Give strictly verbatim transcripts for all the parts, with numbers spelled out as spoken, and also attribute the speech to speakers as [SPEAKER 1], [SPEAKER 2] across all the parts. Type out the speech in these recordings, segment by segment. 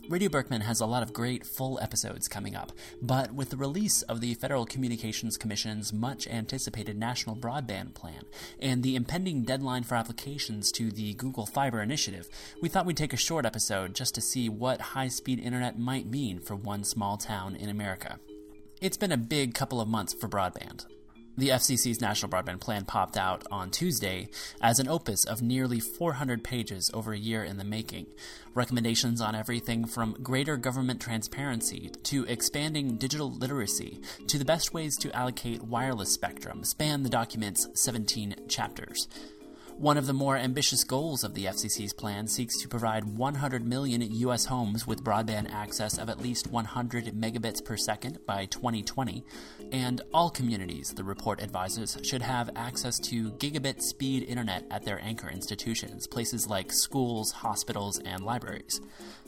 [SPEAKER 1] Radio Berkman has a lot of great full episodes coming up, but with the release of the Federal Communications Commission's much-anticipated National Broadband Plan and the impending deadline for applications to the Google Fiber Initiative, we thought we'd take a short episode just to see what high-speed internet might mean for one small town in America. It's been a big couple of months for broadband. The F C C's National Broadband Plan popped out on Tuesday as an opus of nearly four hundred pages over a year in the making. Recommendations on everything from greater government transparency to expanding digital literacy to the best ways to allocate wireless spectrum span the document's seventeen chapters. One of the more ambitious goals of the F C C's plan seeks to provide one hundred million U S homes with broadband access of at least one hundred megabits per second by twenty twenty, and all communities, the report advises, should have access to gigabit speed internet at their anchor institutions, places like schools, hospitals, and libraries.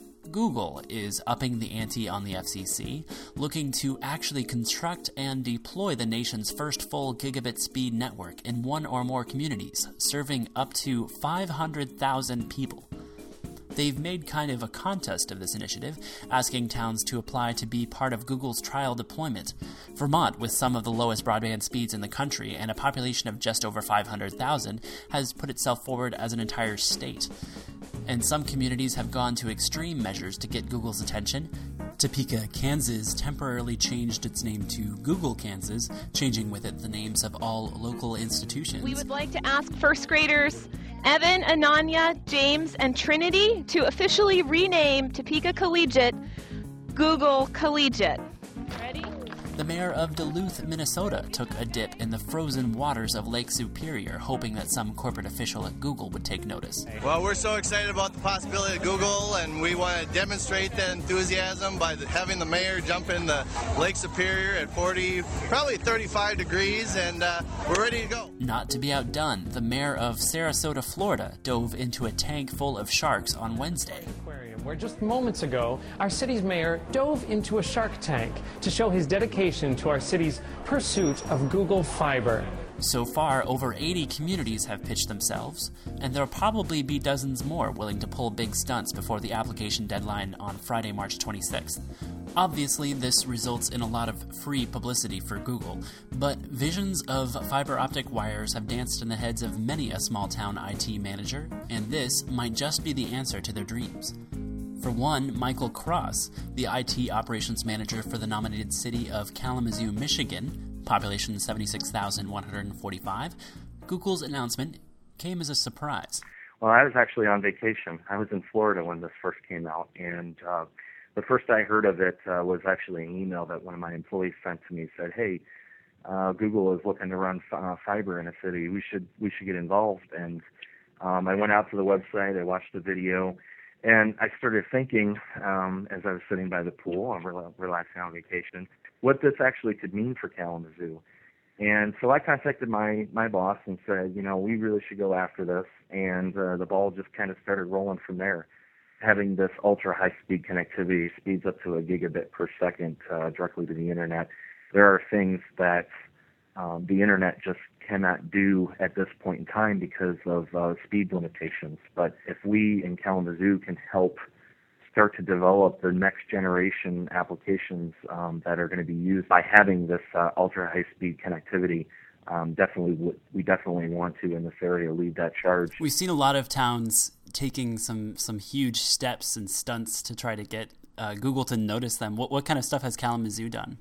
[SPEAKER 1] Google is upping the ante on the F C C, looking to actually construct and deploy the nation's first full gigabit speed network in one or more communities, serving up to five hundred thousand people. They've made kind of a contest of this initiative, asking towns to apply to be part of Google's trial deployment. Vermont, with some of the lowest broadband speeds in the country and a population of just over five hundred thousand, has put itself forward as an entire state. And some communities have gone to extreme measures to get Google's attention. Topeka, Kansas temporarily changed its name to Google Kansas, changing with it the names of all local institutions.
[SPEAKER 2] We would like to ask first graders Evan, Ananya, James, and Trinity to officially rename Topeka Collegiate Google Collegiate. Ready?
[SPEAKER 1] The mayor of Duluth, Minnesota, took a dip in the frozen waters of Lake Superior, hoping that some corporate official at Google would take notice.
[SPEAKER 3] Well, we're so excited about the possibility of Google, and we want to demonstrate that enthusiasm by the, having the mayor jump into Lake Superior at forty, probably thirty-five degrees, and uh, we're ready to go.
[SPEAKER 1] Not to be outdone, the mayor of Sarasota, Florida, dove into a tank full of sharks on Wednesday.
[SPEAKER 4] Where just moments ago, our city's mayor dove into a shark tank to show his dedication to our city's pursuit of Google Fiber.
[SPEAKER 1] So far, over eighty communities have pitched themselves, and there'll probably be dozens more willing to pull big stunts before the application deadline on Friday, March twenty-sixth. Obviously, this results in a lot of free publicity for Google, but visions of fiber optic wires have danced in the heads of many a small-town I T manager, and this might just be the answer to their dreams. For one, Michael Cross, the I T operations manager for the nominated city of Kalamazoo, Michigan, population seventy-six thousand one hundred forty-five, Google's announcement came as a surprise.
[SPEAKER 5] Well, I was actually on vacation. I was in Florida when this first came out, and uh, the first I heard of it uh, was actually an email that one of my employees sent to me. Said, "Hey, uh, Google is looking to run uh, fiber in a city. We should we should get involved." And um, I went out to the website. I watched the video. And I started thinking, um, as I was sitting by the pool, I'm rel- relaxing on vacation, what this actually could mean for Kalamazoo. And so I contacted my, my boss and said, you know, we really should go after this. And uh, the ball just kind of started rolling from there. Having this ultra-high-speed connectivity, speeds up to a gigabit per second uh, directly to the internet. There are things that um, the internet just cannot do at this point in time because of uh, speed limitations. But if we in Kalamazoo can help start to develop the next generation applications um, that are going to be used by having this uh, ultra high speed connectivity, um, definitely w- we definitely want to in this area lead that charge.
[SPEAKER 1] We've seen a lot of towns taking some some huge steps and stunts to try to get uh, Google to notice them. What what kind of stuff has Kalamazoo done?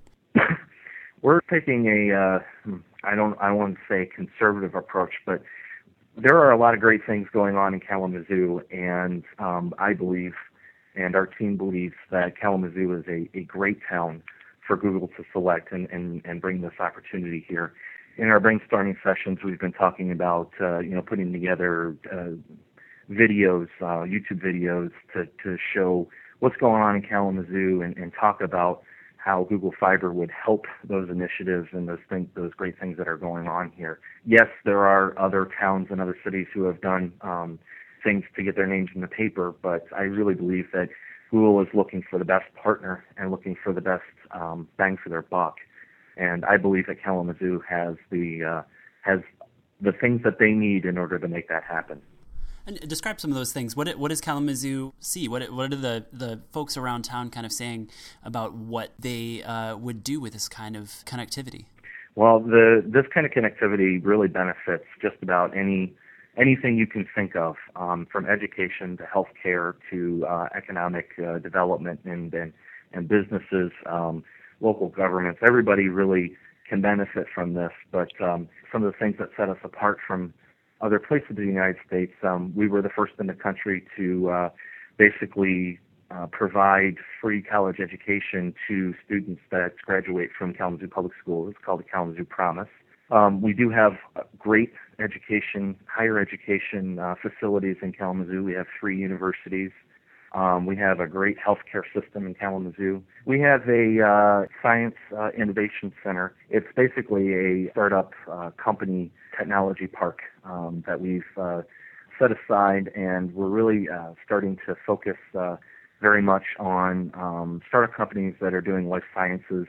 [SPEAKER 5] We're taking a, uh, I don't, I won't say conservative approach, but there are a lot of great things going on in Kalamazoo, and um, I believe, and our team believes that Kalamazoo is a, a great town for Google to select and, and, and bring this opportunity here. In our brainstorming sessions, we've been talking about, uh, you know, putting together uh, videos, uh, YouTube videos to, to show what's going on in Kalamazoo and, and talk about how Google Fiber would help those initiatives and those things, those great things that are going on here. Yes, there are other towns and other cities who have done um, things to get their names in the paper, but I really believe that Google is looking for the best partner and looking for the best um, bang for their buck. And I believe that Kalamazoo has the uh, has the things that they need in order to make that happen.
[SPEAKER 1] And describe some of those things. What what does Kalamazoo see? What what are the, the folks around town kind of saying about what they uh, would do with this kind of connectivity?
[SPEAKER 5] Well, the this kind of connectivity really benefits just about any anything you can think of, um, from education to healthcare to uh, economic uh, development and, and and businesses, um, local governments. Everybody really can benefit from this. But um, some of the things that set us apart from other places in the United States, um, we were the first in the country to uh, basically uh, provide free college education to students that graduate from Kalamazoo Public Schools. It's called the Kalamazoo Promise. Um, we do have great education, higher education uh, facilities in Kalamazoo. We have three universities. Um, we have a great healthcare system in Kalamazoo. We have a uh, science uh, innovation center. It's basically a startup uh, company technology park um, that we've uh, set aside, and we're really uh, starting to focus uh, very much on um, startup companies that are doing life sciences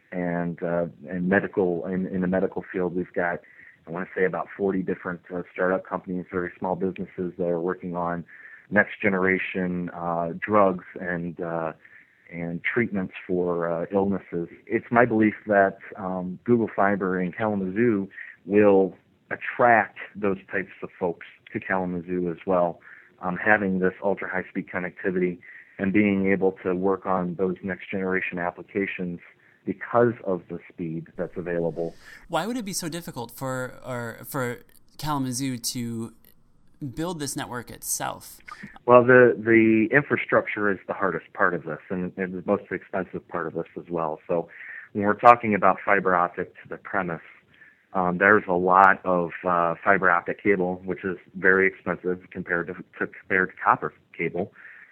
[SPEAKER 5] and uh, and medical. In, in the medical field, we've got, I want to say, about forty different uh, startup companies, very small businesses that are working on next generation uh, drugs and uh, and treatments for uh, illnesses. It's my belief that um, Google Fiber in Kalamazoo will attract those types of folks to Kalamazoo as well, um, having this ultra high speed connectivity and being able to work on those next generation applications because of the speed that's available.
[SPEAKER 1] Why would it be so difficult for or for Kalamazoo to build this network itself?
[SPEAKER 5] Well, the the infrastructure is the hardest part of this, and, and the most expensive part of this as well. So when we're talking about fiber optic to the premise, um, there's a lot of uh, fiber optic cable, which is very expensive compared to, to compared to copper cable,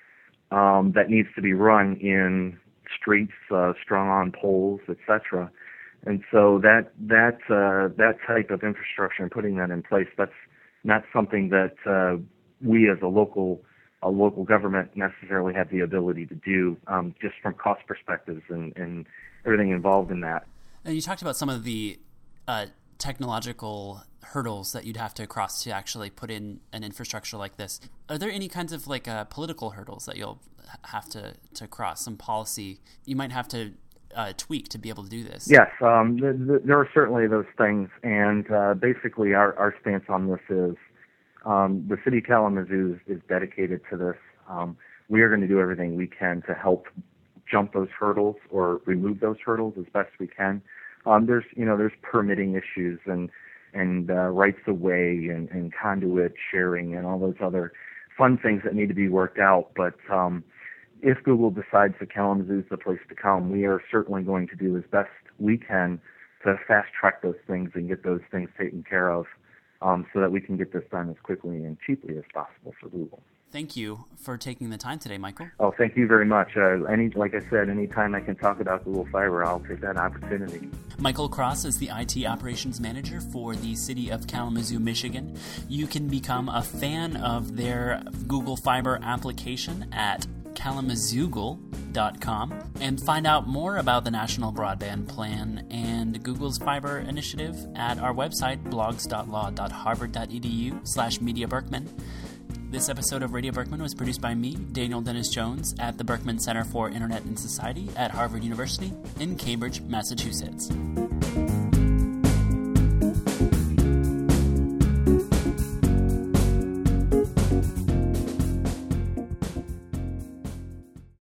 [SPEAKER 5] um, that needs to be run in streets, uh, strung on poles, et cetera. And so that that uh, that type of infrastructure and putting that in place, that's not something that uh, we as a local a local government necessarily have the ability to do, um, just from cost perspectives and, and everything involved in that.
[SPEAKER 1] And you talked about some of the uh, technological hurdles that you'd have to cross to actually put in an infrastructure like this. Are there any kinds of like uh, political hurdles that you'll have to, to cross, some policy you might have to uh, tweak to be able to do this?
[SPEAKER 5] Yes, um, th- th- there are certainly those things, and uh, basically our, our stance on this is um, the city of Kalamazoo is, is dedicated to this. Um, we are going to do everything we can to help jump those hurdles or remove those hurdles as best we can. Um, there's, you know, there's permitting issues and and uh, rights of way and, and conduit sharing and all those other fun things that need to be worked out. But um, if Google decides that Kalamazoo is the place to come, we are certainly going to do as best we can to fast track those things and get those things taken care of, um, so that we can get this done as quickly and cheaply as possible for Google.
[SPEAKER 1] Thank you for taking the time today, Michael.
[SPEAKER 5] Oh, thank you very much. Uh, any, like I said, anytime I can talk about Google Fiber, I'll take that opportunity.
[SPEAKER 1] Michael Cross is the I T Operations Manager for the city of Kalamazoo, Michigan. You can become a fan of their Google Fiber application at kalamazoogle dot com and find out more about the National Broadband Plan and Google's Fiber Initiative at our website, blogs dot law dot harvard dot e d u slash media berkman. This episode of Radio Berkman was produced by me, Daniel Dennis Jones, at the Berkman Center for Internet and Society at Harvard University in Cambridge, Massachusetts.